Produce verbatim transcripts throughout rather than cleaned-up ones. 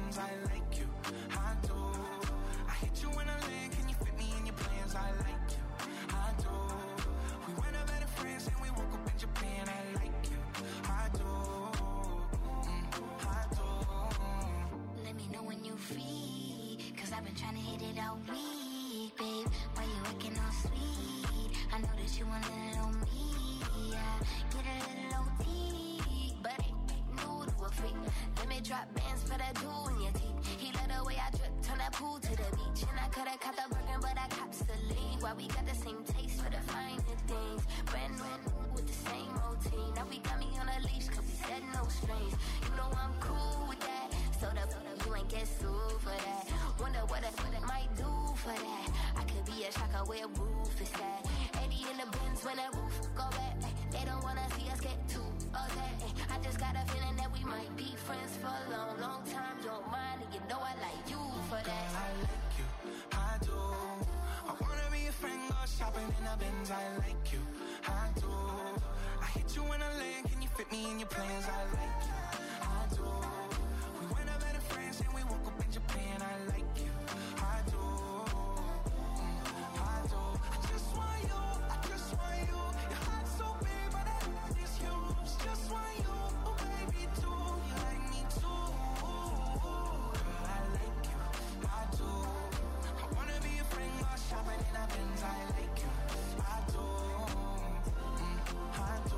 Benz, I like you, I do. I hit you in a lane, can you fit me in your plans? I like you, I do. We went out better friends and we woke up in Japan, I like you, I do, mm, I do. Let me know when you free, cause I've been trying to hit it all week, babe. Why you acting all sweet? I know that you want a little on me, yeah. Get a little O T, but ain't new to a freak. Let me drop bands for that jewel in your teeth. He let the way I drip, turn that pool to the beach. And I coulda caught the Birkin, but I cops the lead. Why we got the same taste for the finer things. Brand new with the same routine. Now we got me on a leash, cause we said no strings. You know I'm cool with that. So the you ain't get sued for that. Wonder what it, what it might do for that. I could be a shocker where roof is at. eighty in the Benz when the roof go back. They don't wanna see us get too upset. I just got a feeling that we might be friends for a long, long time. You don't mind, and you know I like you for that. Girl, I like you, I do. I wanna be a friend, go shopping in a Benz. I like you, I do. I hit you in a lane, can you fit me in your plans? I like you, I do. We went out better friends and we woke up in Japan. I like you, I do, mm, I do. I just want you, I just want you. Your heart's so big, but I know it's yours. Just want you, oh baby, too. You like me too, girl. I like you, I do. I wanna be a friend, go shopping in a Benz. I like you, I do, mm, I do.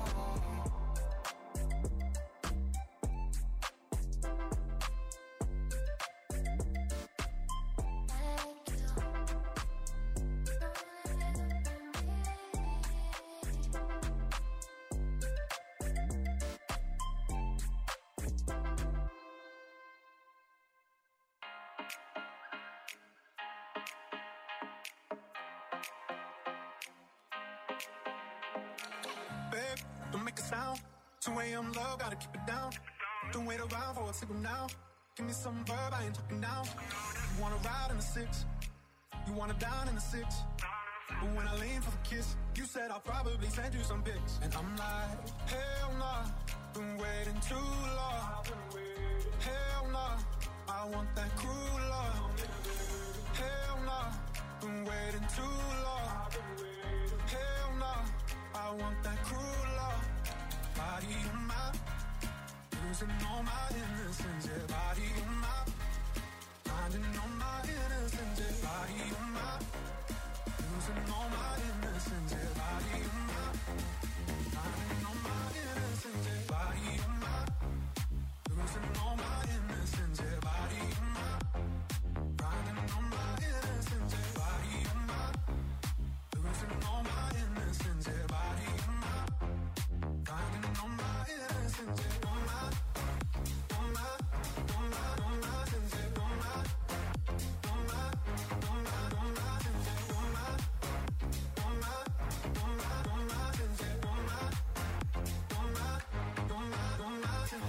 Babe, don't make a sound. two a.m. love, gotta keep it down. Don't wait around for a signal now. Give me some verb, I ain't talking now. You wanna ride in the six, you wanna dine in the six. But when I lean for the kiss, you said I'll probably send you some pics. And I'm like, hell nah, been waiting too long. Hell nah, I want that cruel love. Hell nah, been waiting too long. Hell nah, I want that cruel love. Body on my, losing all my innocence. Yeah, body on my, finding all my innocence. Yeah, body on my, losing all my innocence. Yeah, body on my, finding all my innocence. Yeah, body on my, losing all my innocence. Yeah, body on my, finding all my innocence. Yeah, body on my, losing all my innocence. Yeah, body on my, finding all my innocence. Yeah, on my, on my, on my, on my sense. Yeah, on my, on my, on my, on my sense. Yeah, on my, on my, on my, on my sense. Yeah, on my, on my, on my, on my sense.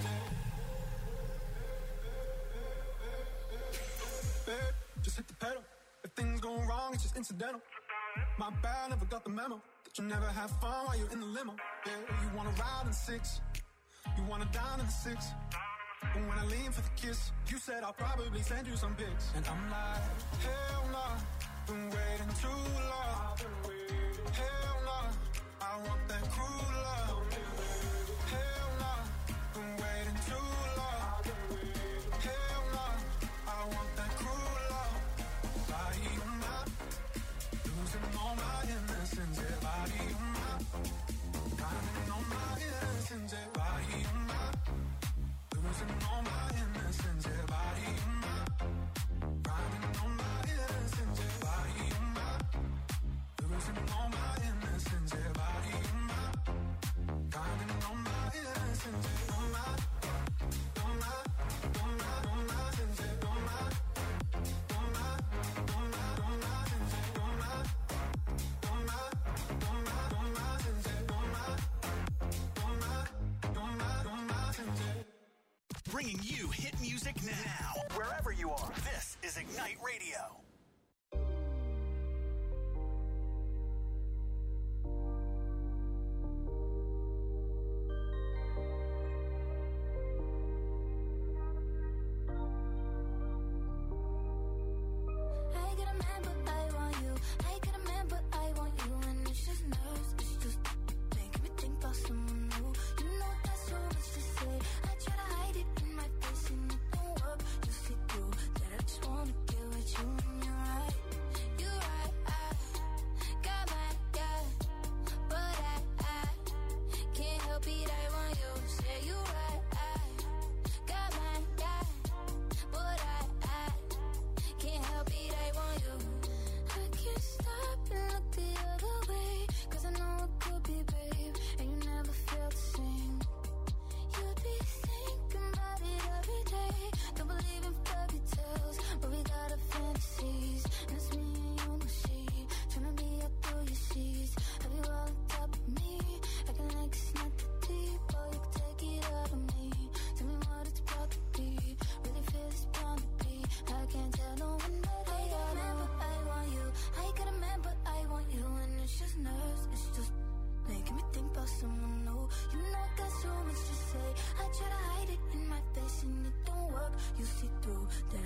Yeah. Babe, just hit the pedal. If things go wrong, it's just incidental. My bad, never got the memo that you never have fun while you're in the limo. Yeah, you wanna ride in the six, you wanna dine in the six. But when I lean for the kiss, you said I'll probably send you some pics. And I'm like, hell nah, been waiting too long. Hell nah, I want that cruel love. Hell nah, been waiting too long. Hell nah, I want that cruel love. Body on my, losing all my innocence. Yeah, body on my, finding all my innocence. Yeah, body on my, losing all my innocence. Yeah, body on my, finding all my innocence. Yeah, body on my, losing all my innocence. Yeah, body on my, finding all my innocence. Yeah, on my, on my, on my, on my sense. Yeah, on my, on my, on my, on my sense. Yeah, on my, on my, on my, on my sense. Yeah, on my, on my, on my, on my sense. Yeah. Bringing you hit music now, wherever you are. This is Ignite Radio.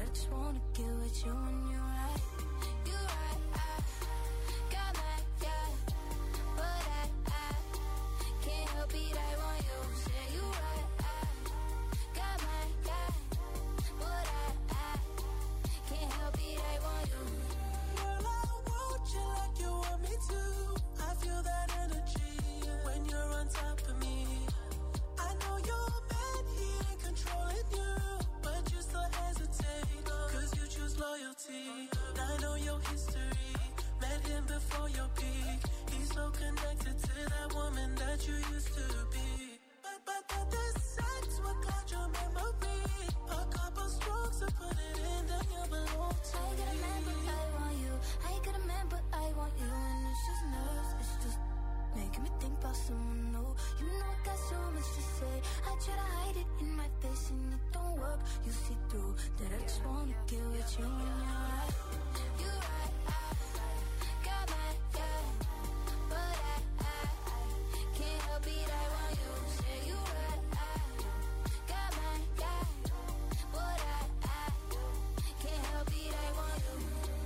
just wanna get with you and you're right. You're right, I got mad, yeah. But I, I can't help it, I want you. Say you right, I got mad, yeah. But I, I can't help it, I want you. Girl, I want you like you want me to. I feel that energy when you're on top of me. I know you're mad, he ain't controlling you, but you still hesitate, cause you choose loyalty. I know your history, met him before your peak. He's so connected to that woman that you used to be. But, but, but the sex will cloud your memory. A couple strokes to put it in, then you belong to I got a man, but I want you. I got a man, but I want you. And it's just nerves, it's just making me think about someone new. You know I got so much to say. I try to hide it in my face and it don't work. You see through that I just wanna get with you and you're right. You're right, I got mad, yeah. But I, I can't help it, I want you. Say you right, I got mad, yeah. But I, I can't help it, I want you.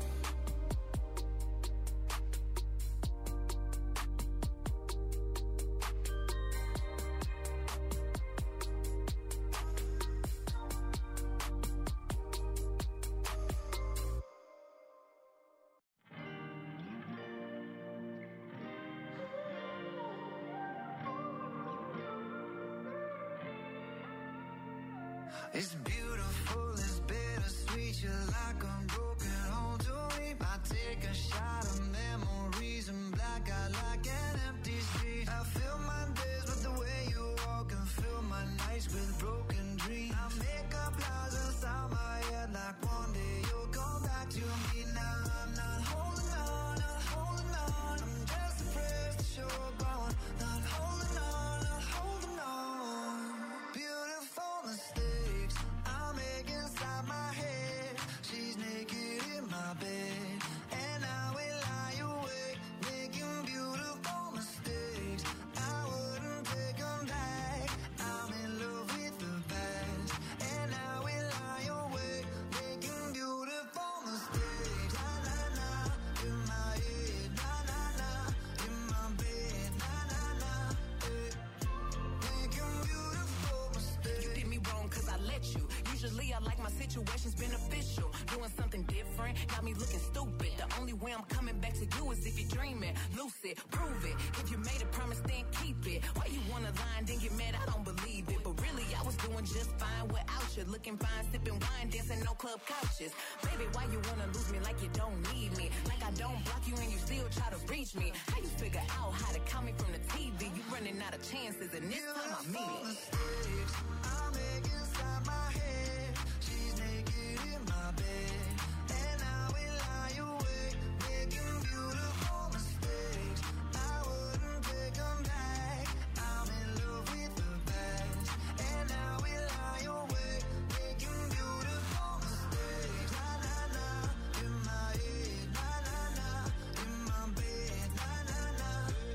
It's beautiful, it's bittersweet. You're like a broken home to me. I take a shot of memories and black out like an empty street. I fill my days with the way you walk and fill my nights with broken dreams. I make up lies inside my head like one day you'll come back to me. Now I'm not holding on, not holding on. I'm just afraid that you're gone. Not holding on, not holding on. Beautiful mistakes I make inside my head. She's naked in my bed, and I will lie awake, making beautiful mistakes. I wouldn't take them back. I'm in love with the past, and I will lie awake, making beautiful mistakes. Na na na, in my head. Na na na, in my bed. Na na na, eh. Making beautiful mistakes. You did me wrong cause I let you. Usually I like my situations beneficial. Doing something different, got me looking stupid. The only way I'm coming back to you is if you're dreaming. Lucid, prove it. If you made a promise, then keep it. Why you wanna lie and then get mad? I don't believe it. But really, I was doing just fine without you. Looking fine, sipping wine, dancing no club couches. Baby, why you wanna lose me like you don't need me? Like I don't block you and you still try to reach me. How you figure out how to count me from the T V? You running out of chances and this time I mean it. Mistakes I make inside my head. She's naked in my bed, and I will lie awake, making beautiful mistakes. I wouldn't take them back. I'm in love with the past, and I will lie awake, making beautiful mistakes. Na na na, in my head. Na na na, in my bed. Na na na,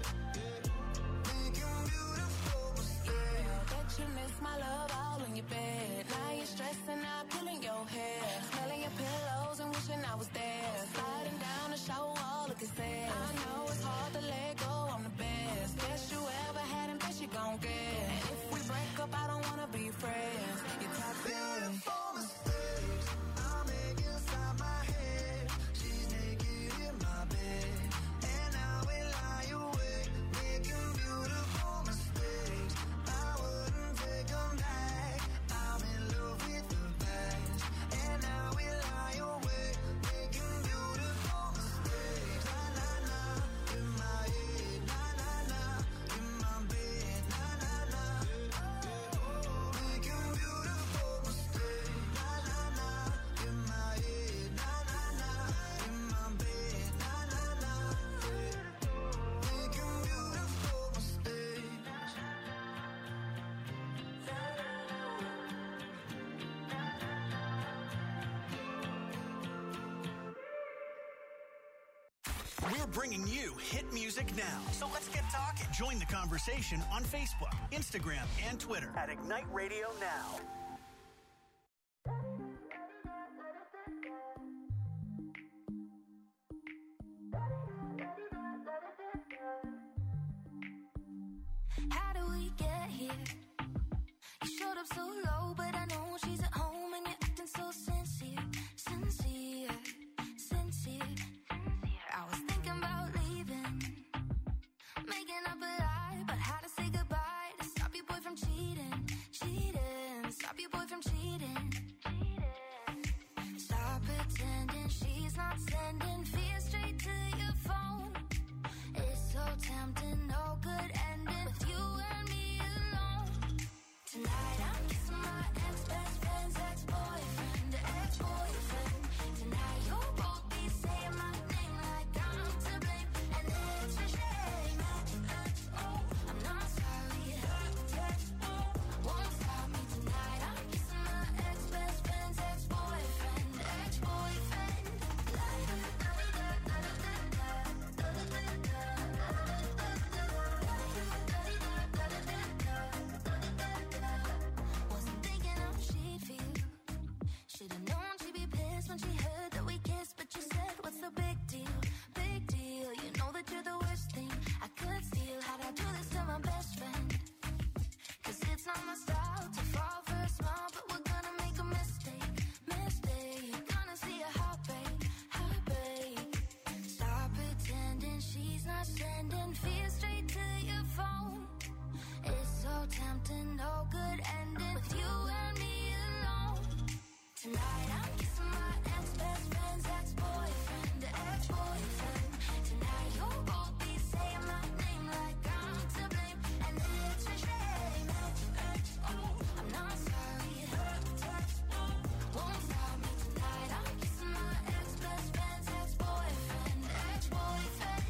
making beautiful mistakes. I bet you miss my love all in your bed. Now you're stressing out, pulling your hair, smelling your pillows and wishing I was there. Sliding down the shower wall, looking sad. I know it's hard to let go, I'm the best. Best you ever had and best you gon' get. And if we break up, I don't wanna be friends. You're toxic. Beautiful mistakes I make inside my head. She's naked in my bed, and I will lie awake, making beautiful mistakes. I wouldn't take them back. I'm in love with the past, and I will lie awake, making beautiful mistakes. Na na na, in my head. Na na na, in my bed. Na na na, making beautiful mistakes. Na na na, in my head. Na na na, in my bed. Na na na, making beautiful mistakes. We're bringing you hit music now. So let's get talking. Join the conversation on Facebook, Instagram, and Twitter at Ignite Radio Now. sincere. You showed up so low, but I know she's at home and you're acting so sincere, sincere, sincere. I was thinking about leaving, making up a lie, but how to say goodbye to stop your boy from cheating, cheating, stop your boy from cheating. Stop pretending she's not sending fear straight to your phone. It's so tempting, no good ending with you and me alone. Tonight I'm kissing my ex-best friend's ex-boyfriend, ex-boyfriend. Tonight you'll both be saying my name like I'm to blame, and it's a shame. Oh, I'm not sorry. Won't stop me tonight. I'm kissing my ex-best friend's ex-boyfriend, ex-boyfriend. Wasn't thinking how she'd feel. Should've known she'd be pissed when she heard that we kissed, but you said, what's the big deal? Big deal. You know that you're the worst thing I could steal. How'd I do this to my best friend? Cause it's not my style to fall for a smile, but we're gonna make a mistake, mistake. Gonna see a heartbreak, heartbreak. Stop pretending she's not sending fear straight to your phone. It's so tempting, no good ending with you and me alone. Tonight I'm kissing my ex-best friend's ex-boyfriend, ex-boyfriend. Tonight you'll both be saying my name like I'm to blame, and it's a shame. Oh, I'm not sorry. Won't stop me tonight. I'm kissing my ex-best friend's ex-boyfriend, ex-boyfriend.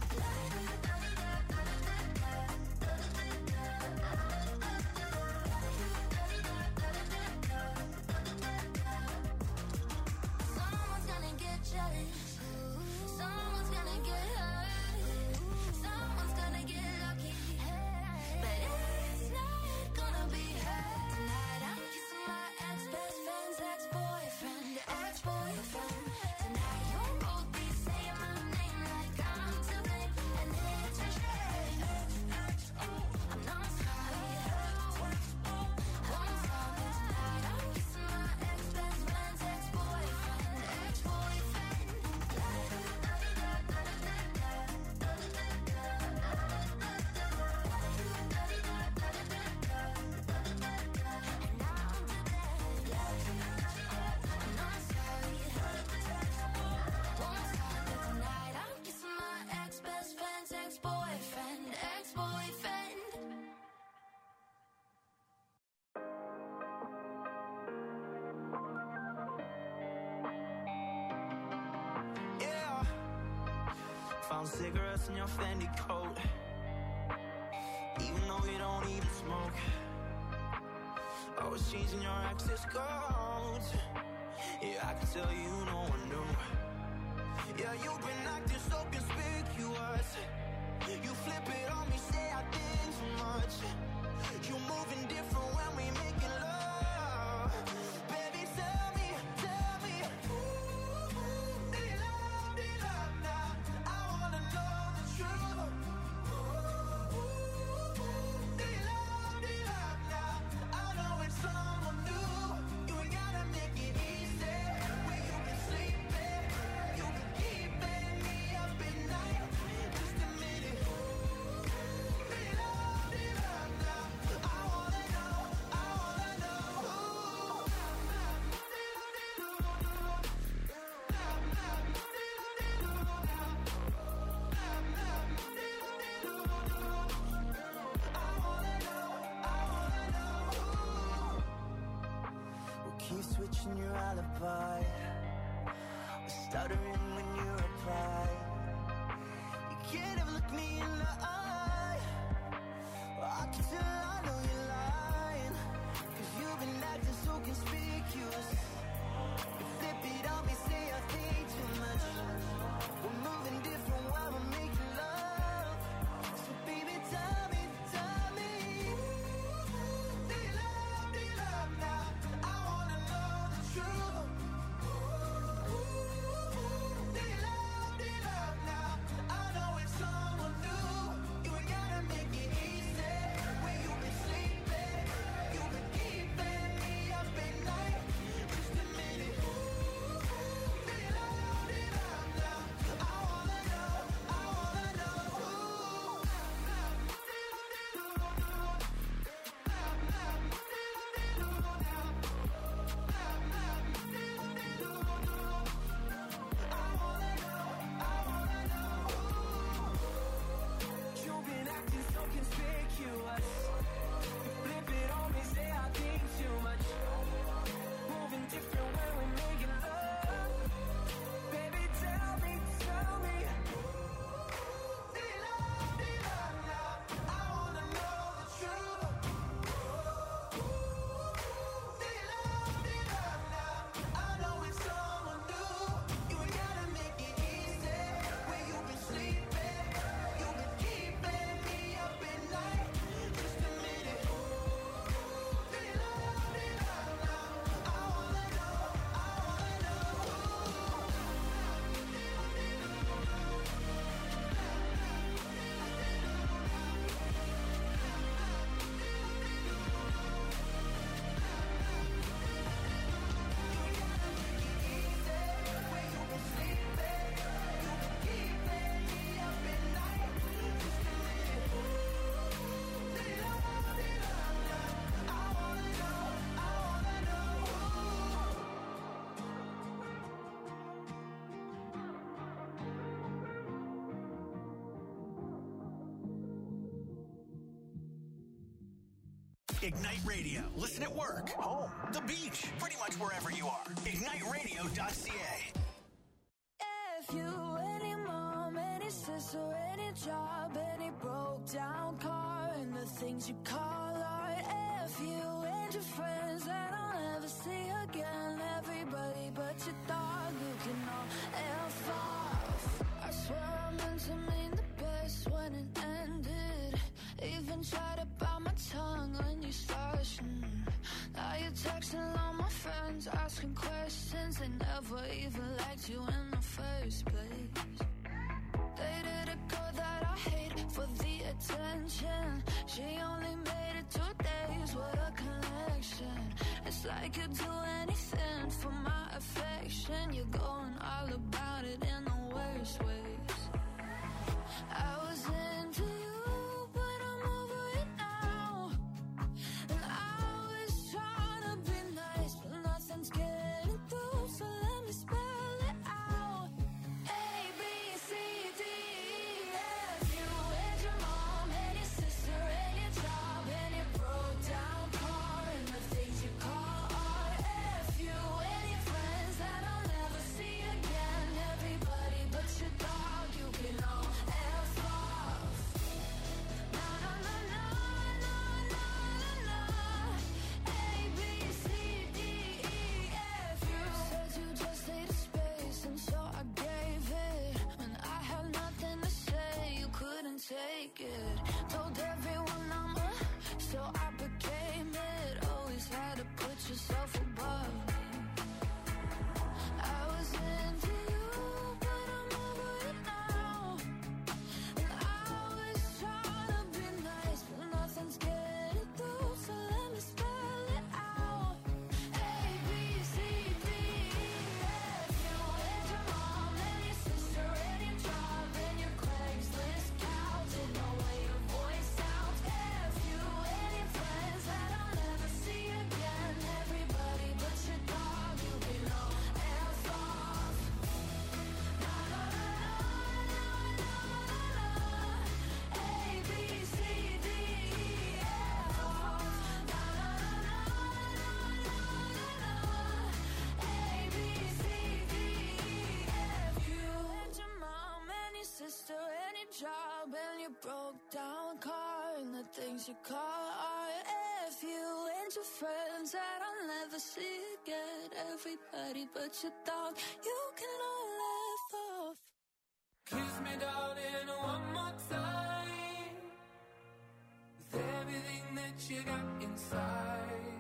Someone's gonna get jealous. Someone's gonna get hurt. Someone's gonna get lucky. But it's not gonna be her. Tonight I'm kissing my ex-best friend's ex-boyfriend, ex-boyfriend. Tonight you'll both be saying my name like I'm to blame, and it's a shame. I'm not sorry. Won't stop me tonight. I'm kissing my ex-best friend's ex-boyfriend, ex-boyfriend. And now I'm to blame. I'm not sorry. Won't stop me tonight. I'm kissing my ex-best friend's ex-boyfriend, ex-boyfriend. Yeah. Found cigarettes in your Fendi coat, even though you don't even smoke. Always changing your access codes. Yeah, I can tell you no one knew. Yeah, you've been acting so conspicuous. You flip it on me, say I think too much. You moving different when we making love. Baby, tell me, tell me, ooh, do you love, do you love now? I wanna know the truth. Ooh, do you love, do you love now? I know it's someone new. You ain't gotta make it easy. Where you been sleeping, you been keeping me up at night. Just admit it. Ooh, do you love, do you love now? I wanna know, I wanna know. Ooh. We'll keep switching your alibi. We're stuttering when you reply. You can't ever look me in the eye. I can tell I know you're lying, cause you've been acting so conspicuous. You flip it on me, say I think too much. We're moving different while we're making love. So baby, tell me, tell me, do you love, do you love now? I wanna know the truth. Do you love, do you love now? I know it's someone new. You ain't gotta make it easy. Where you been sleeping, Ignite Radio. Listen at work, home, the beach, pretty much wherever you are. ignite radio dot c a. If you, any mom, any sister, any job, any broke down car, and the things you call art. If you and your friends that I'll never see again, everybody but your dog, you can all F off. I swear I meant to mean the best when it ended. Even tried to bite my tongue when you started. Mm. Now you're texting all my friends, asking questions. They never even liked you in the first place. Dated a girl that I hate for the attention. She only made it two days with a connection. It's like you'd do anything for my affection. You're going all about it in the worst ways. I was into you, but I'm over it now. And I was trying to be nice, but nothing's getting through, so let me spell it out. A, B, C, D, E, F. You and your mom and your sister and your job and your broke down car and the things you call art. F. You and your friends that I'll never see again. Everybody but your dog, you can all F off. Na na na na na na na na. A, B, C, D, E, F. You said you just needed space, and so I gave it. When I had nothing to say, you couldn't take it. Told everyone I'm a, so I became it. Always had to put yourself above me. I was into you, but I'm over it now. And I was trying to be nice, but nothing's getting through, so let me spell it out. A, B, C, D, E, F. You and your mom and your sister and your job and your Craigslist couch. Didn't know where your voice sounds. F. You and your friends that I'll never see again. Everybody but your dog, you can all F off. Na na na na na na na. A, B, C, D, E, F off. Na na na na na na na. A, B, C, D, E, F. You and your mom and your sister and your job and your broke down car and the things you call art. F. You and your friends that I'll never see again. Everybody but your dog, you can all F off. Kiss me, darling, one more time. With everything that you got inside.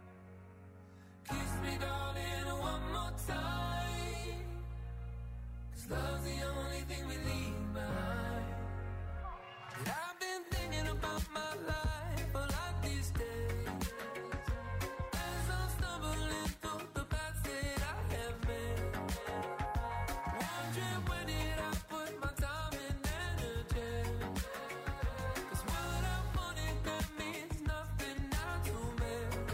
Kiss me, darling, one more time. 'Cause love's the only thing we leave behind. And I've been thinking about my life a lot these days. As I'm stumbling through the paths that I have made. Wondering where did I put my time and energy. 'Cause what I wanted, that means nothing now to me.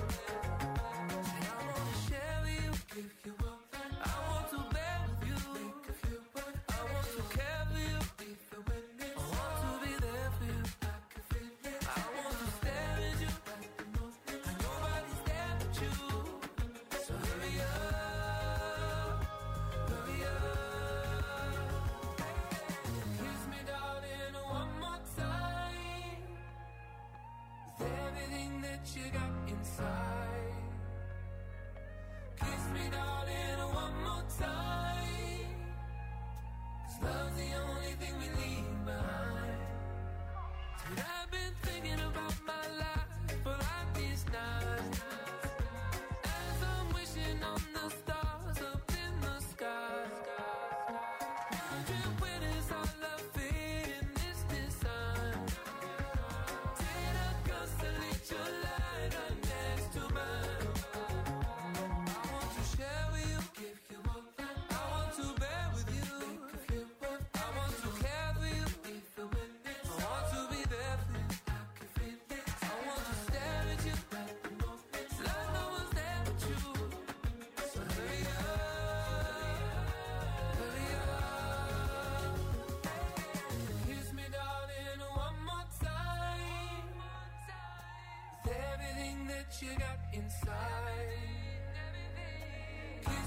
And I wanna share with you, give you up. I want to bear with you, I want to care for you, I want to be there for you, I want to stare at you, and nobody's there but you. So hurry up, hurry up. Kiss me, darling, one more time. With everything that you got inside. Kiss me, darling, one more time. 'Cause love's the only thing we leave behind. And I've been thinking about my life for like these nights. As I'm wishing on the stars up in the sky. Wondering where does our love fit in this design. Did I constellate your light right next to mine? I want to share with you, give you up. I want to bear with you, I want to care for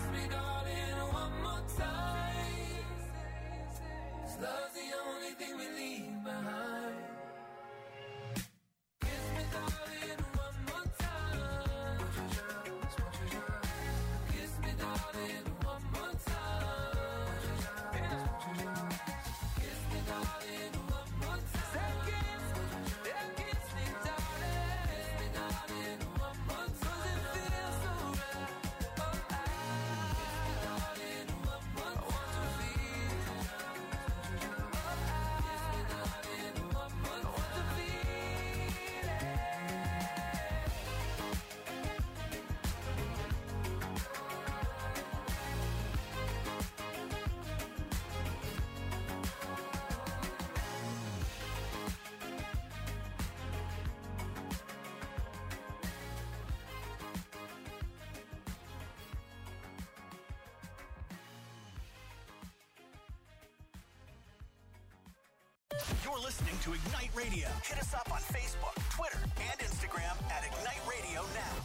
me, darling, one more time. 'Cause love's the only thing we leave behind. Kiss me, darling, one more time. Won't you just, won't you just kiss me, darling, one more time. Won't you just, won't you just kiss me, darling, one more time. Say kiss, yeah, kiss me, darling. Kiss me, darling, one more time. 'Cause it feels so right. Oh, I kiss me, darling, one more time. I want to feel. Oh, I kiss me, darling, one more time. I want to feel it. You're listening to Ignite Radio. Hit us up on Facebook, Twitter, and Instagram at Ignite Radio Now.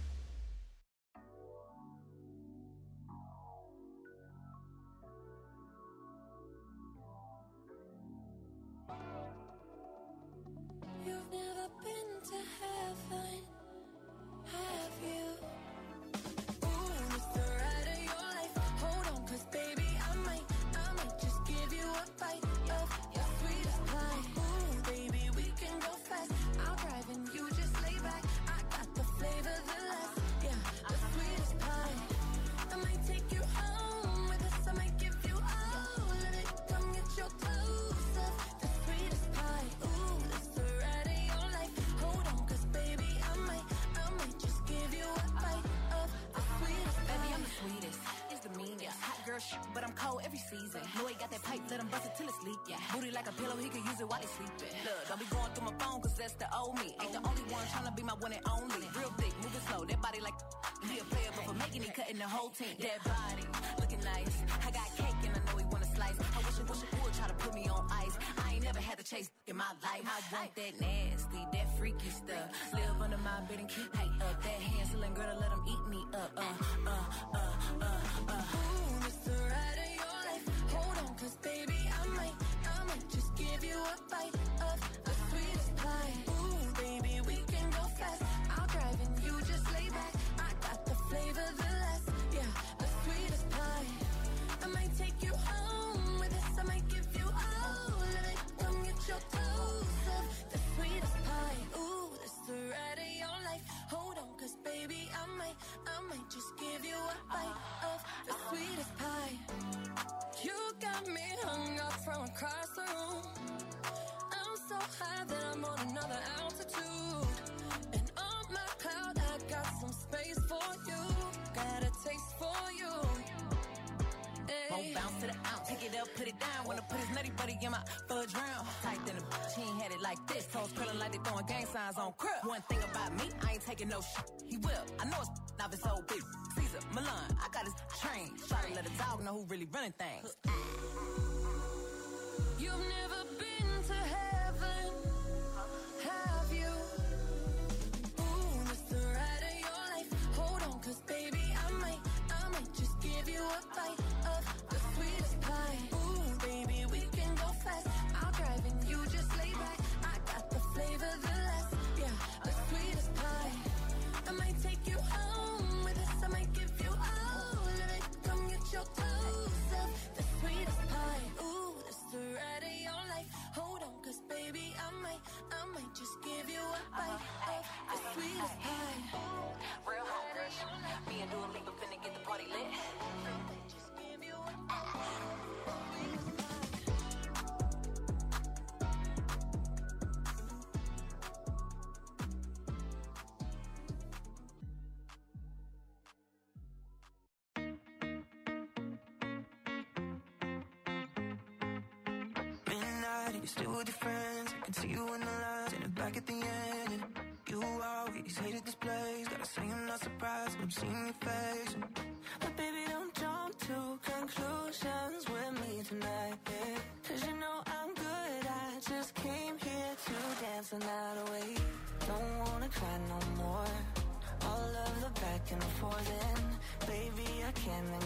You've never been to heaven, have you? Ooh, it's the ride of your life. Hold on, 'cause baby, I might, I might just give you a bite of your sweetest pie. Ooh, baby, we can go fast. I'll drive and you just lay back. I got the flavor, the last, yeah, the sweetest pie. I might take you home with us. I might give you all of it. Come get your dose of the sweetest pie. Ooh, it's the ride of your life. Hold on, 'cause baby, I might, I might just give you a bite of the sweetest pie. Baby, I'm the sweetest. It's the meanest. Hot girl shit, but I'm cold every season. Know he got that pipe, let him bust it till it's leak. Yeah. Booty like a pillow, he can use it while he sleeping. Look, don't be going through my phone, 'cause that's the old me. Ain't the only one tryna be my one and only. Real thick, moving slow, that body like he a player, but for making it, cutting the whole team. That body, looking nice. I got cake and I know he wanna slice. I wish I wish I would try to put me on ice. I ain't never had to chase in my life. I want that nasty, that freaky stuff. Live under my bed and keep me up. That Hansel and Gretel, let him eat me up. Uh, uh, uh, uh, uh. Ooh, it's the ride of your life. Hold on, 'cause baby, I might, I might just give you a bite of the sweetest pie. Ooh, baby, we can go fast. I'll drive and you just lay back. I got the flavor, the last, yeah, the sweetest pie. I might take you home with us. I might give you all of it. Come get your dose of the sweetest pie. Ooh, it's the ride of your life. Hold on, 'cause baby, I might, I might just give you a bite of the sweetest pie. You got me hung up from across the room. I'm so high that I'm on another altitude. And on my cloud, I got some space for you. Got a taste for you. Hey. Won't bounce to the ounce, pick it up, put it down. Wanna put his nutty buddy in my fudge round. Tight than a bitch, he ain't had it like this. Toes curling like they throwing gang signs on crib. One thing about me, I ain't taking no shit. He will, I know it's now it's so big. Caesar, Milan, I got his train. Try to let a dog know who really running things. You've never been to heaven, have you? Ooh, it's the ride of your life. Hold on, 'cause baby, I might, I might just give you a bite of the sweetest pie. Ooh, baby, we can go fast. I'll drive and you just lay back. I got the flavor, the last, yeah, the sweetest pie. I might take you home with us. I might give you all of it. Come get your dose of the sweetest pie. Ooh, it's the ride of your life. Hold on, 'cause baby, I might, I might just give you a bite of the sweetest pie. Real hot rush. Me and Dua Lipa finna get the party lit. Just give you a bite of the sweetest pie. Midnight, you're still with your friends. I can see you in the lines and back at the end. And you always hated this place. Gotta say I'm not surprised when I'm seeing your face. But baby, don't jump to conclusions with me tonight, yeah. 'Cause you know I'm good. I just came here to dance the night away. Don't wanna cry no more. All of the back and forth, and baby, I can't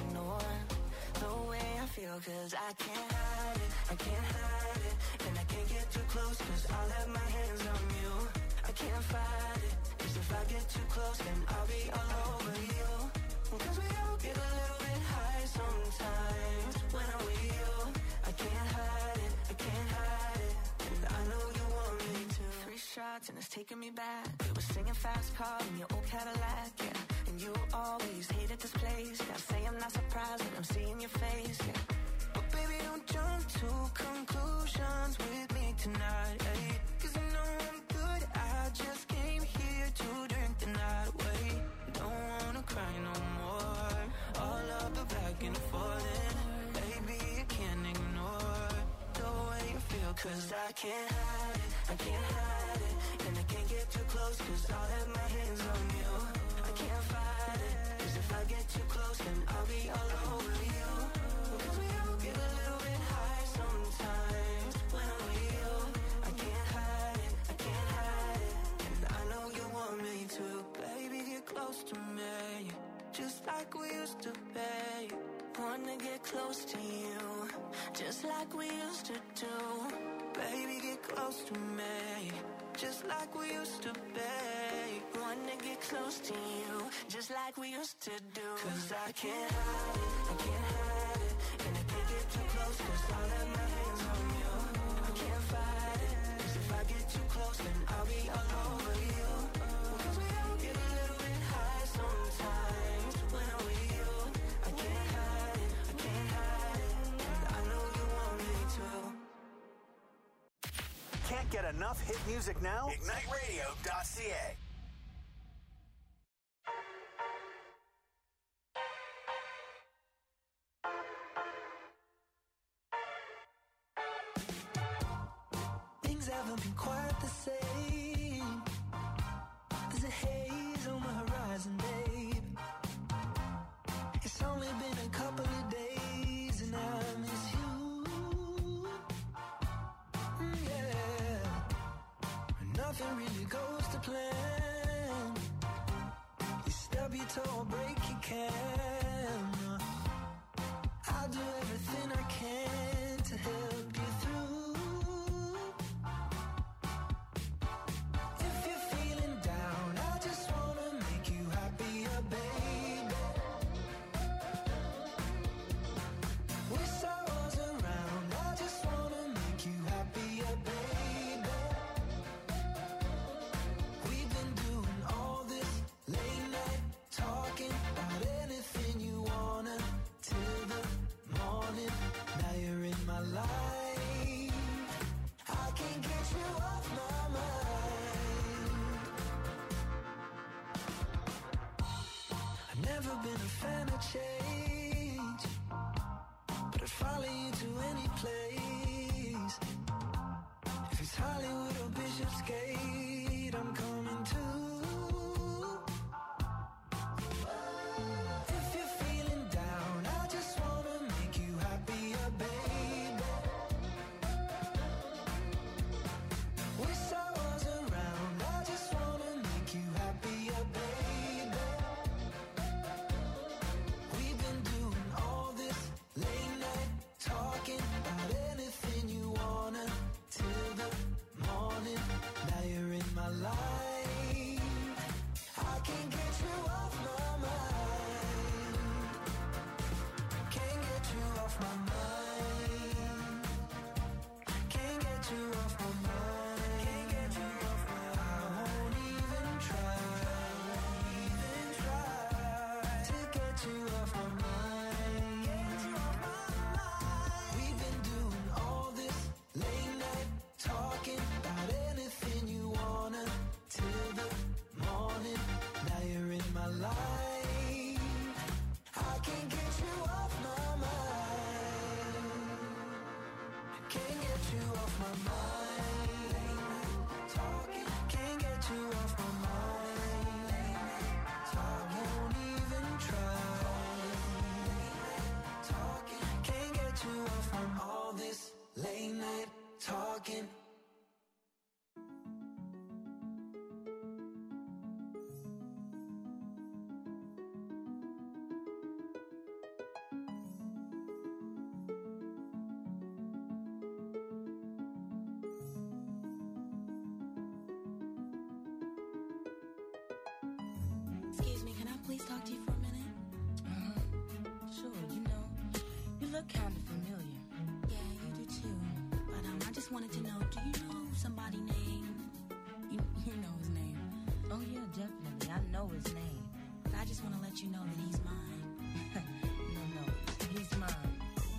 I can't hide it, and I can't get too close, cause I'll have my hands on you. I can't fight it, cause if I get too close, then I'll be all over you. Cause we all get a little bit high sometimes when I'm with you. I can't hide it, I can't hide it, and I know you want me to. Three shots and it's taking me back. We were singing fast car in your old Cadillac, yeah. And you always hated this place. Gotta say I'm not surprised when I'm seeing your face, yeah. But baby, don't jump to conclusions with me tonight, ayy. Cause I know I'm good, I just came here to drink the night away. Don't wanna cry no more. All of the back and forth, baby, I can't ignore the way you feel. Cause I can't hide it, I can't hide it, and I can't get too close, cause I'll have my hands on you. I can't fight it, cause if I get too close, then I'll be all over you. Cause we all get a little bit high sometimes when I'm with you. I can't hide it, I can't hide it, and I know you want me to. Baby, get close to me, just like we used to be. Wanna get close to you, just like we used to do. Baby, get close to me, just like we used to be. Wanna get close to you, just like we used to do. Cause I can't hide it, I can't hide it, and I can't get too close, cause I'll have my hands on you. I can't fight it, cause if I get too close, then I'll be all over you. Cause we all get a little bit high sometimes when I'm with you. I can't hide it, I can't hide it, and I know you want me to. Can't get enough hit music now? ignite radio dot c a. Things haven't been quite the same. There's a haze on the horizon, babe. It's only been a couple of days and I miss you. Mm, yeah. Nothing really goes to plan. You stub your toe or break your can. I'll do everything I can to help you through. If you're feeling down, I just wanna make you happier, baby. Wish I was around, I just wanna make you happier, baby. We've been doing all this late night talking about anything you wanna till the morning. Now you're in my life, I can't get you off my mind. I've never been a fan of change, but I'd follow you to any place. If it's Hollywood or Bishopsgate, I'm coming too. If you're feeling down, I just wanna make you happier, baby. Wish I was around, I just wanna make you happier, baby. We've been doing all this late night talking about anything you wanna till the morning. Now you're in my life, I can't get you off my mind. Can't get you off my mind. Can't get you off my mind. Can't get you off my mind. I won't even try, even try to get you off my mind. Get you off my mind. We've been doing all this late night talking about anything you wanna till the morning. Now you're in my life, I can't get you off my mind. Can't get you off my mind. Talking, can't get you off my mind. Talking, won't even try. Talking, can't get you off from all this late night talking. please talk to you for a minute? Uh-huh. Sure, you know, you look kind of familiar. Yeah, you do too. But um, I just wanted to know, do you know somebody named... You, you know his name. Oh, yeah, definitely. I know his name. But I just want to let you know that he's mine. No, no, he's mine.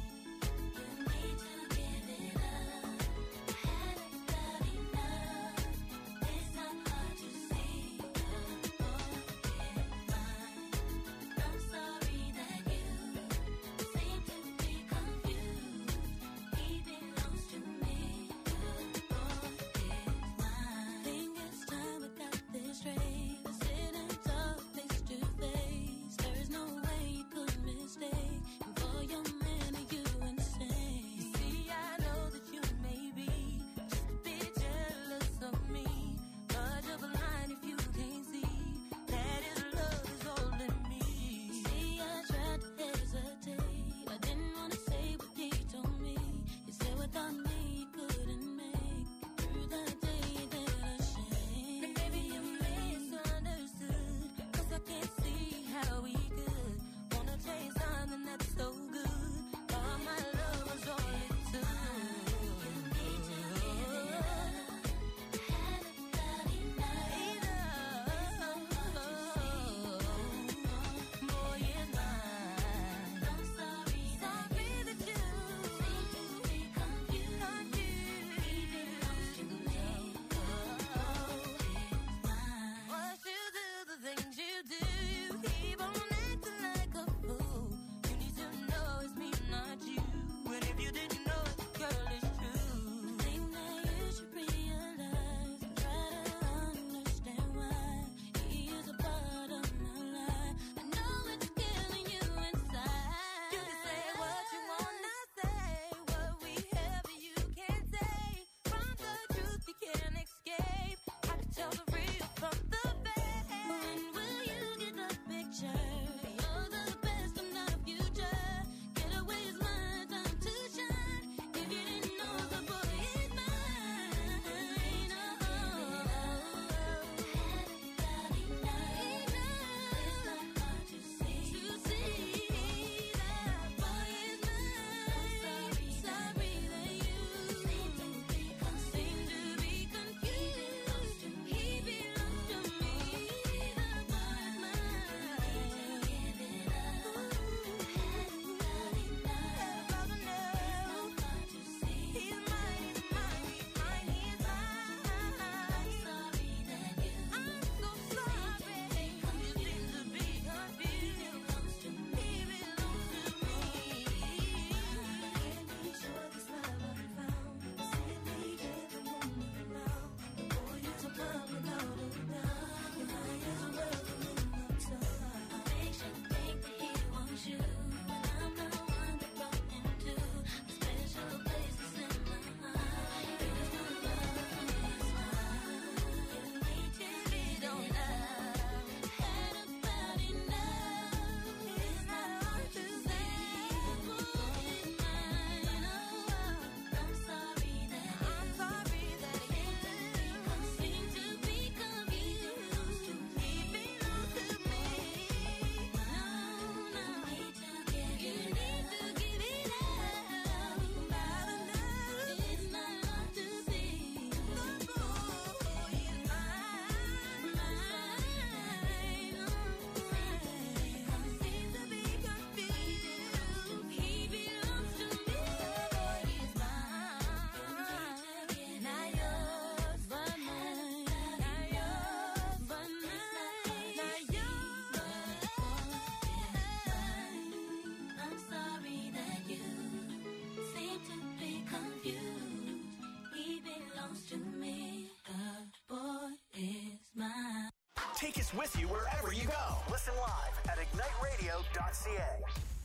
Take us with you wherever you go. Listen live at ignite radio dot c a.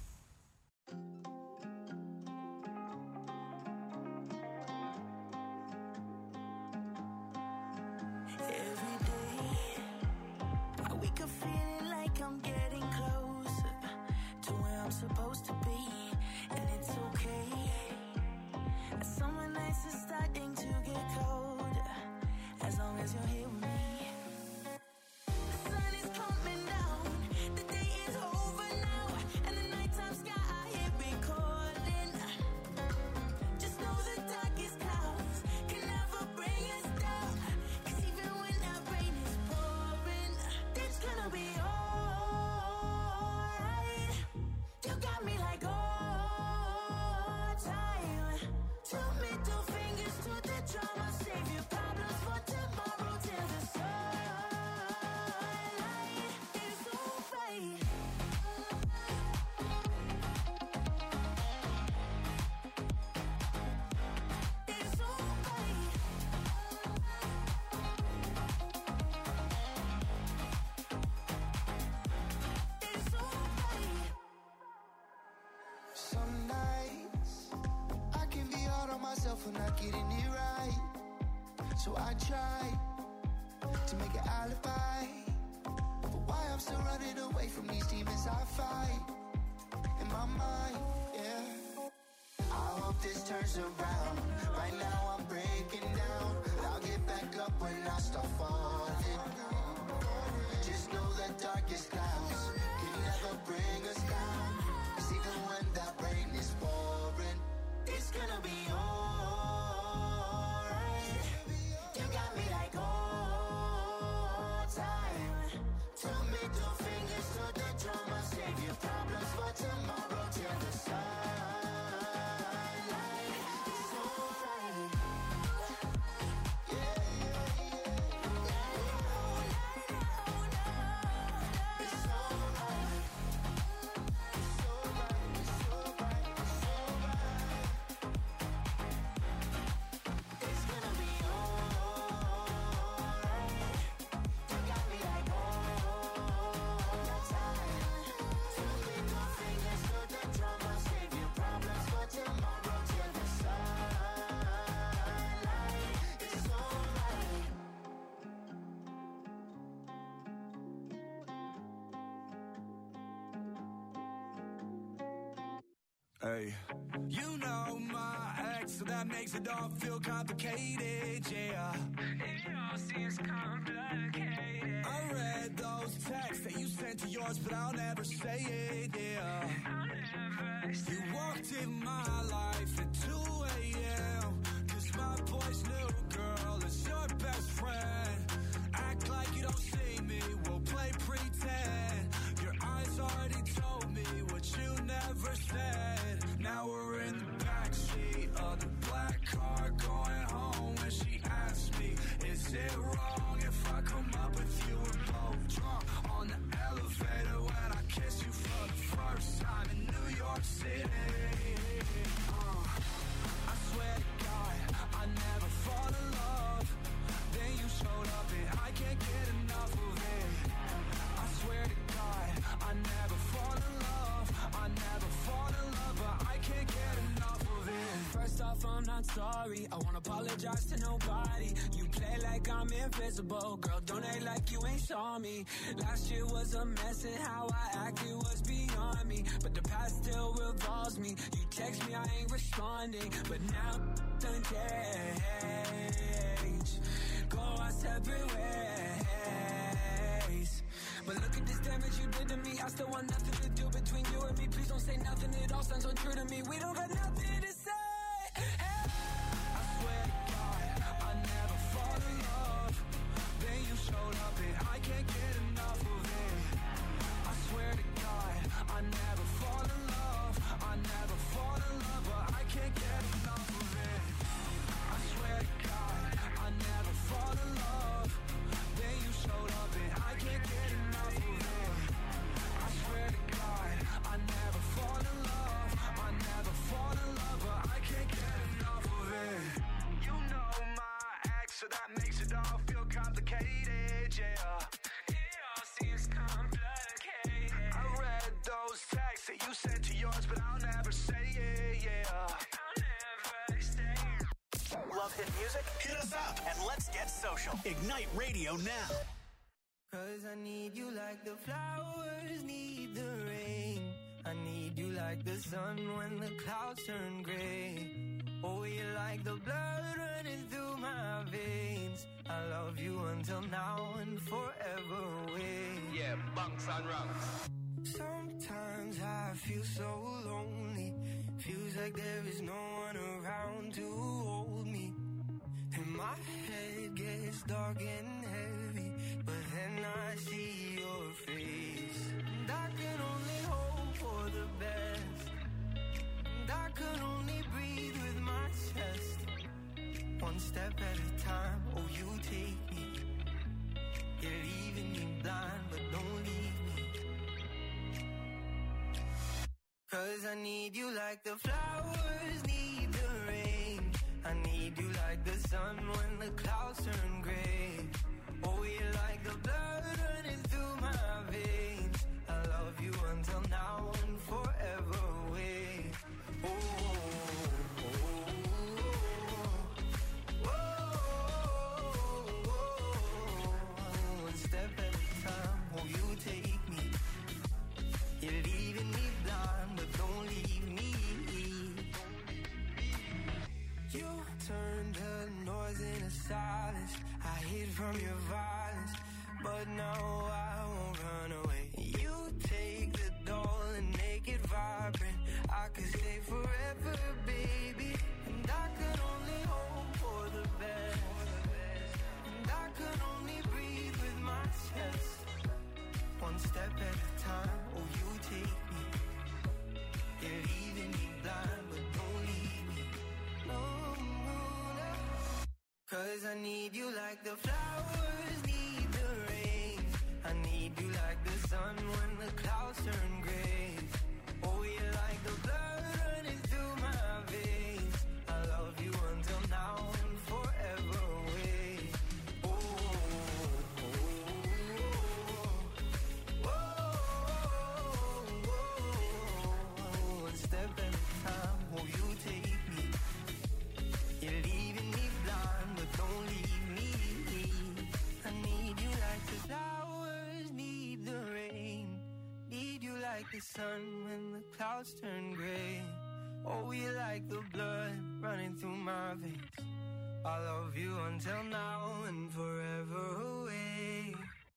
Every day, I wake up feeling like I'm getting closer to where I'm supposed to be, and it's okay. Summer nights are starting to get colder, as long as you're here with me. The sun is coming down, the myself for not getting it right. So I try to make an alibi for why I'm still running away from these demons I fight in my mind, yeah. I hope this turns around. Right now I'm breaking down. I'll get back up when I start falling. Just know the darkest clouds can never bring us down. 'Cause even when that rain is pouring, it's gonna be alright. You got me like all time. Two middle fingers to the drama. Save your problems for tomorrow till the sunlight. It's alright. Yeah, yeah, yeah. It's alright. It's alright. It's alright. It's alright. It's gonna be alright. You got me like all time. Two middle fingers to the drama. Save your problems for tomorrow till the sunlight. It's alright. Hey, you know my ex, so that makes it all feel complicated, yeah. It all seems complicated. I read those texts that you sent to yours, but I'll never say it, yeah. I'll never say it. You walked in my life at two a.m. 'Cause my boy's new girl is your best friend. Act like you don't see me, we'll play pretend. Your eyes already told me what you never said. Now we're in the backseat of the black car going home. And she asked me, is it wrong if I come up with you? We're both drunk on the elevator when I kiss you for the first time in New York City. Uh, I swear to God, I never fall in love. Then you showed up and I can't get enough of it. I swear to God, I never fall in love. I never fall in love, but I can't get enough of it. First off, I'm not sorry. I won't apologize to nobody. You play like I'm invisible. Girl, don't act like you ain't saw me. Last year was a mess and how I acted was beyond me. But the past still revolves me. You text me, I ain't responding. But now done change. Go our separate ways. But look at this damage you did to me. I still want nothing to do between you and me. Please don't say nothing, it all sounds untrue to me. We don't got nothing to say. Hey. I swear to God, I never fall in love. Then you showed up and I can't get enough of it. I swear to God, I never fall in love. I never fall in love, but I can't get enough of it. I swear to God, I never fall in love. Then you showed up and I can't get enough of it. I swear to God, I never fall in love. I never fall in love, but I can't get enough of it. You know my ex, so that makes it all feel complicated, yeah. It all seems complicated. I read those texts that you sent to yours, but I'll never say it, yeah. I'll never stay. Love hit music? Hit us up and let's get social. Ignite Radio now. 'Cause I need you like the flowers need the rain. I need you like the sun when the clouds turn gray. Oh, you're like the blood running through my veins. I love you until now and forever away. Yeah, bunks and rungs. Sometimes I feel so lonely. Feels like there is no one around to hold me. And my head gets dark and heavy, but then I see your face. And I can only hope for the best. And I can only breathe with my chest. One step at a time, oh you take me. You're leaving me blind, but don't leave me. 'Cause I need you like the flowers need the rain. I need you like the sun when the clouds turn gray. Oh, you're like the blood running through my veins. I love you until now and forever away. Oh, oh, oh, oh. the flowers need the rain. I need you like the sun when the clouds turn gray. Oh, you're like the blood running through my veins. I love you until now and forever away. Oh, oh, oh, oh, oh. One step at a time, oh, you take me. You're leaving me blind, but don't leave me. I need you like the flowers need the rain. Need you like the sun when the clouds turn gray. Oh, you like the blood running through my veins. I love you until now and forever away.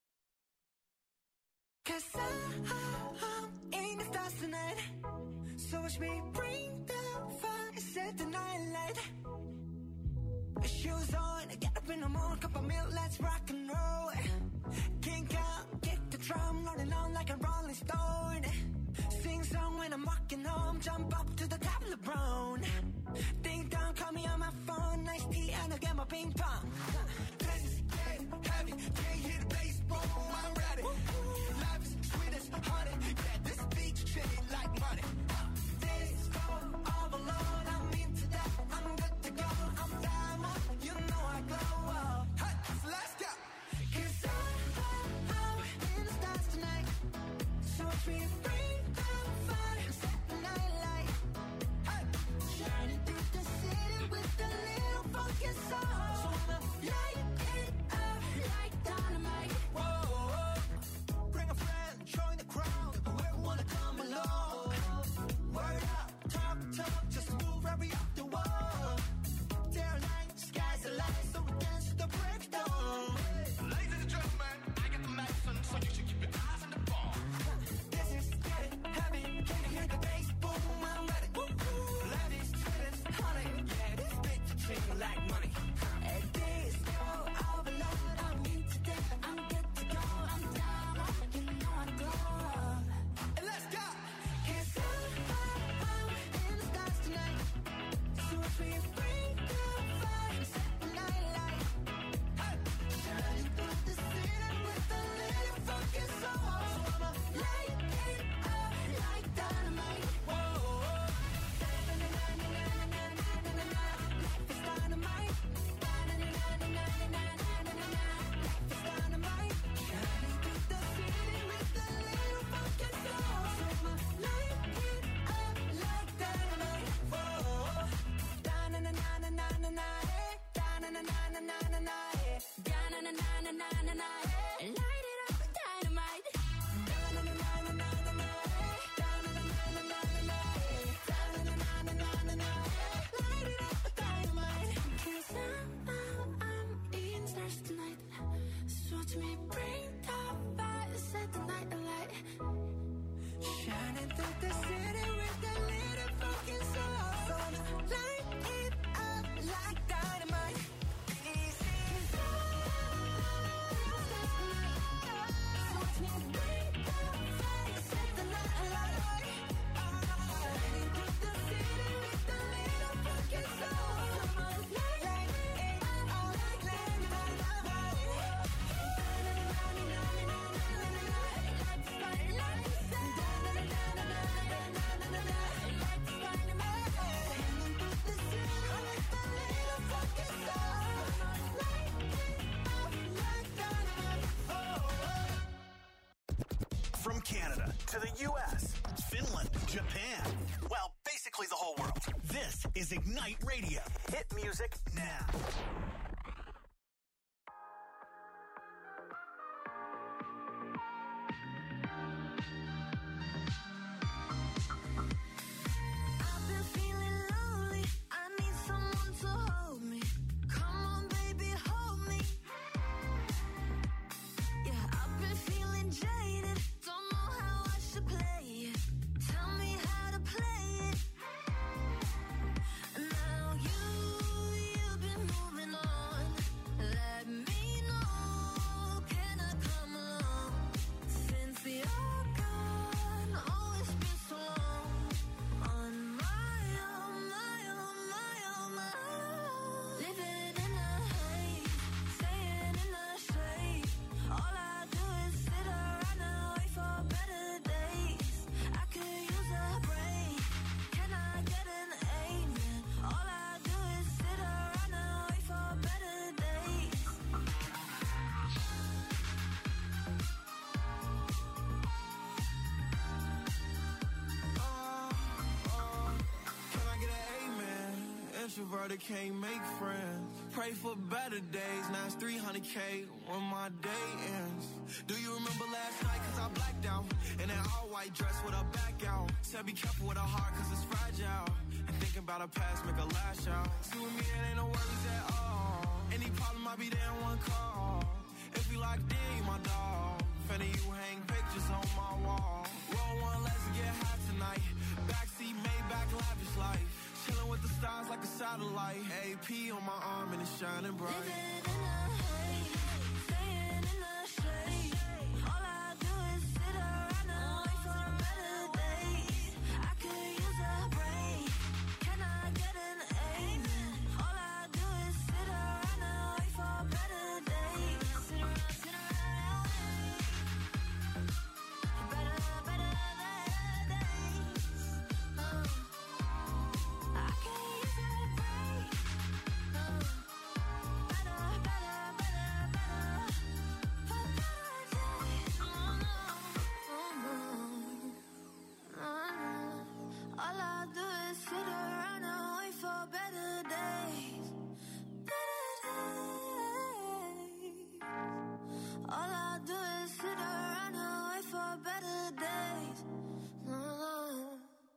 Cause I, I'm in the stars tonight. So watch me bring the fire, set the night light. Shoes on, get up in the morning, cup of milk, let's rock and roll. Kink out, get the drum, rolling on like a rolling stone. Sing song when I'm walking home, jump up to the top of the brown. Ding dong, call me on my phone, nice tea and I'll get my ping pong. This is getting heavy, can't hear the bass, boom, I'm ready. Life is sweet as honey, yeah, this beach treated like money. This go all alone, I'm into that, I'm good to go, I'm down, you know I glow up. Hey, so let's go. Cause I, I, I'm in the stars tonight, so watch me bring the fire, set the night light. Hey, shining through the city with a little funky soul. So I'ma light it up like dynamite. Whoa, whoa. Bring a friend, join the crowd, whoever wanna come along. Word up, talk, talk, just move right up the wall. They're like, sky's the line, so we dance to the breakdown. Ladies and gentlemen, I got the medicine, so you should keep your eyes on the ball. This is getting heavy, can you hear the bass? Boom, I'm ready. Life is sweet as honey, yeah, this bitch treat me like money. And this go all alone, I'm into that, I'm good to go, I'm down, you know I glow. And let's go. Cause I, I, I'm in the stars tonight, so watch me bring the fire, set the night light. Hey, shining through the city with a little funky soul. So I'ma light it up like dynamite. Whoa, life is dynamite. Life is dynamite. Shining through the city with a little funky soul. So I'ma light it up like dynamite. Whoa, da-na-na-na-na-na-na, eh. Da-na-na-na-na-na-na, eh. Da-na-na-na-na-na-na, eh. Light it up with dynamite. Da-na-na-na-na-na-na, eh. Da-na-na-na-na-na-na, eh. Da-na-na-na-na-na-na, eh. Light it up with dynamite. 'Cause I'm, I'm, I'm in stars tonight. So watch me bring the fire, set the night alight. Shining through the city with a little fucking soul. So light it up like dynamite. Easy. So watch me bring the fire, set the night alight. Shining through the city with a little fucking soul. So light it up like dynamite. From Canada to the U S, Finland, Japan, well, basically the whole world. This is Ignite Radio. Hit music now. I've been feeling lonely. I need someone to hold me. Come on, baby, hold me. Yeah, I've been feeling jaded. Don't know how I should play it. Tell me how to play it. Now you, you've been moving on. introverted, can't make friends. Pray for better days, now it's three hundred K when my day ends. Do you remember last night, cause I blacked out? In that all-white dress with a back out. Said be careful with her heart, cause it's fragile. And thinking about her past, make her lash out. See with me, it ain't no worries at all. Any problem, I'll be there in one call. If we locked in, you my dog. Finna you hang pictures on my wall. Roll one, let's get high tonight. Backseat, Maybach, lavish life. Chilling with the stars like a satellite. A P on my arm and it's shining bright. Living in the haze, staying in the shade. All I do is sit around and wait for better days. I could use a break. Can I get an amen? All I do is sit around and wait for better days. Sit around, sit around, better, better days. Uh. I can use a break. Uh, better, better, better, better, for better days. Oh no, oh no, oh no. All I do is sit around and wait for better days, better days. All I do is sit around and wait for better days. Oh no.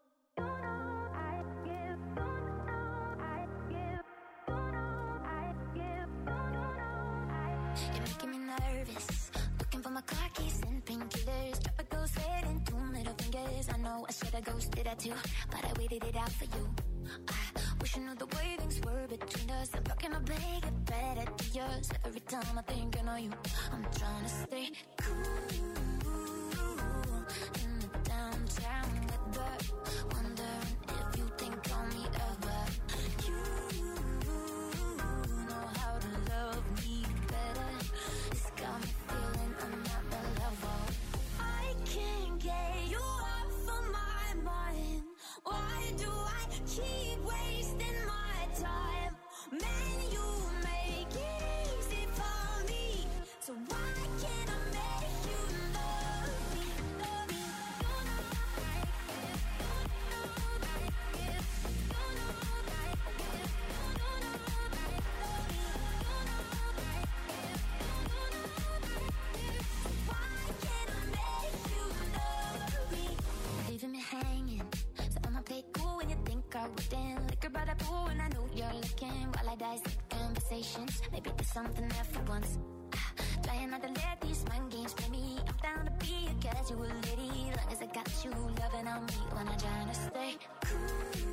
You're making me nervous. Looking for my car keys and painkillers. Drop a ghost head and two middle fingers. I know I should have ghosted that too, but I waited it out for you. I wish I knew the way things were between us. I'm talking my bag of bad ideas. Every time I think I know you, I'm trying to stay cool in the downtown weather. Wondering if you think on me ever. You know how to love me better. It's got me feeling I'm not the level. I can't get you off of my mind. Why do I keep wasting my time? Man, you make it easy for me. So why can't I make you love me? Love me. You know I get, you know I get, you know I get, you know I love me. You know I get, you know I get. Why can't I make you love me? Leaving me hanging. So I'ma play cool when you think I wouldn't. Liquor by the pool and I know you're looking. While I dissect conversations, maybe there's something there for once. Ah, trying not to let these mind games play me. I'm down to be a casual lady, long as I got you loving on me when I'm trying to stay cool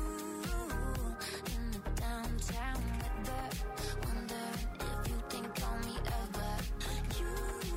in the downtown weather. Wondering if you think on me ever. You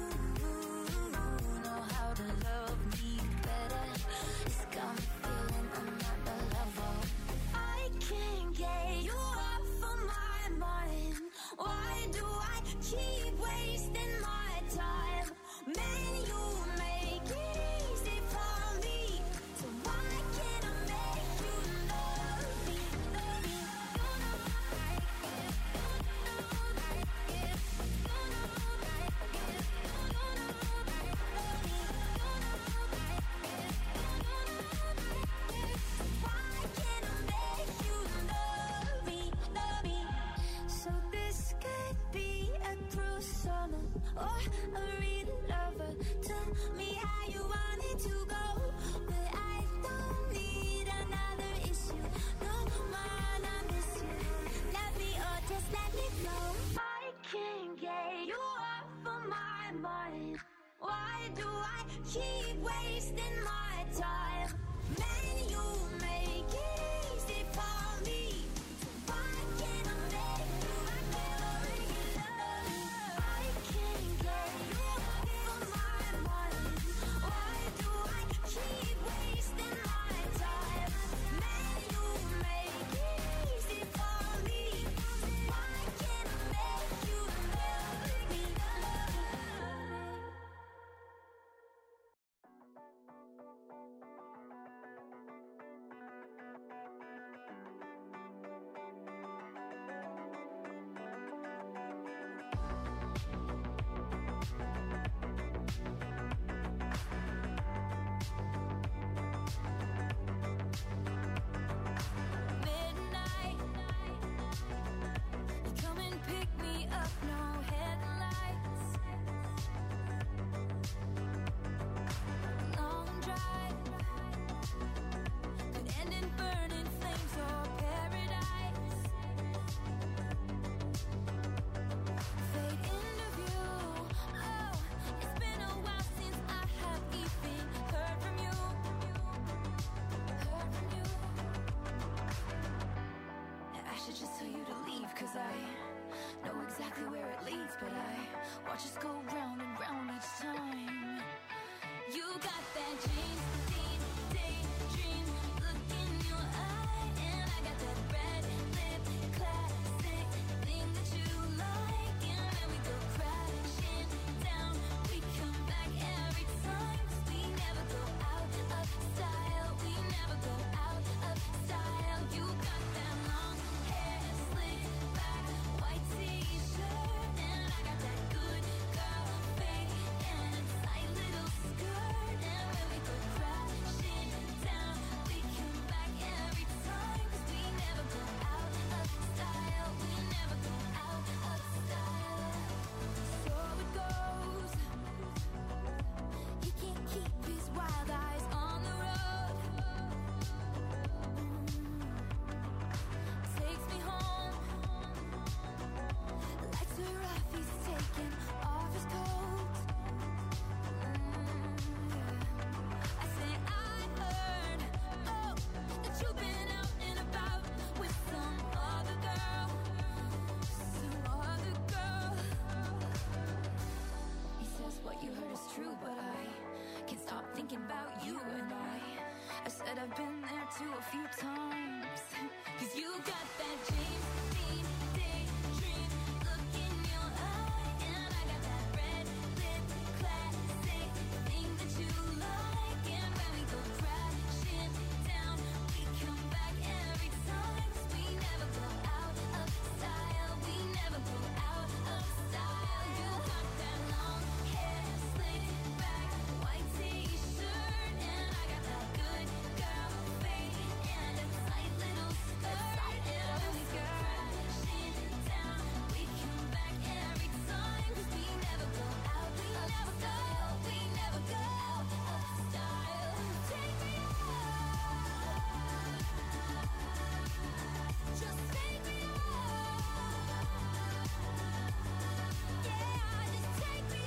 know how to love me better. It's got me feeling I'm not the level. I can't get you off of my mind. Why do I keep wasting my time? Man, you make it easy for me. So why can't I make you love me? Love me. You know I get, you know I get, you know I get, you know I love me. You know I get, you know I get. Why can't I make you love me? Love me. So this could be a cruel summer or a real lover. Tell me how you want it to go, but I don't need another issue. No man, I miss you. Love me or just let me go. I can't get you off of my mind. Why do I keep wasting my time? Man, you make it easy for me. So why can't I make you love me? I can't get you off of my mind. Why do I keep wasting my time? Man, you make it easy for me. Why can't I make you love me? Love me. just tell you to leave, cause I know exactly where it leads, but I watch us go round and round each time. You got that dream, dream, daydream look in your eye, and I got that red lip classic thing that you like, and when we go crashing down, we come back every time, 'cause we never go out of style, we never go out of style. You got that long hair, slick back, white t-shirt, and I got that good girl fade and a tight little skirt, and when we go crashing down, we come back every time, 'cause we never go out of style, we never go out of style. So it goes, he can't keep his wild eyes on the road. Takes me home, lights are off, he's taking off his coat. I say I heard, oh, that you've been out and about with some other girl, some other girl. He says what you heard is true, but I can't stop thinking about you, and I I said I've been there too a few times, 'cause you got that dream, dream, daydream look in your eye, and I got that red lip classic thing that you like, and when we go crashing down, we come back every time, 'cause we never go out of style, we never go out of style. You got that long hair, slick back, white t-shirt, and I got that good girl fade and a tight little skirt, and when we go crashing down, we come back every time, 'cause we never go out of style, we never go out of style. Take me out, just take me out, yeah, just take me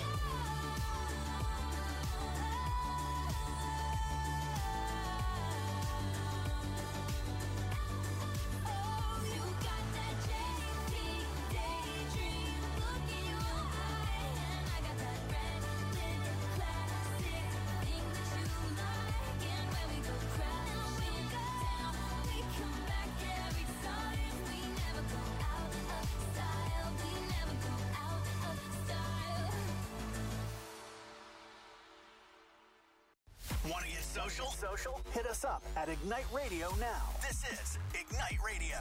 out. Oh, you got that J T daydream look in your eye, and I got that red lip classic thing that you like, and when we go crashing down, we come back every time, we never go out of style, we never go out of style. Want to get social? Social? Hit us up at Ignite Radio now. This is Ignite Radio.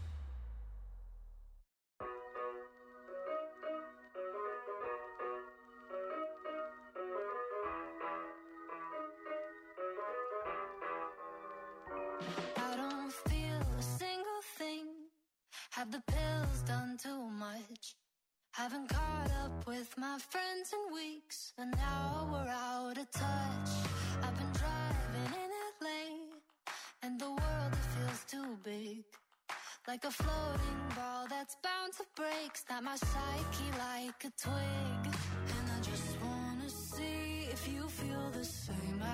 I don't feel a single thing. Have the pills done too much? Haven't caught up with my friends in weeks, and now we're out of touch. I've been driving in L A, and the world, it feels too big, like a floating ball that's bound to break. Snap my psyche like a twig, and I just wanna see if you feel the same.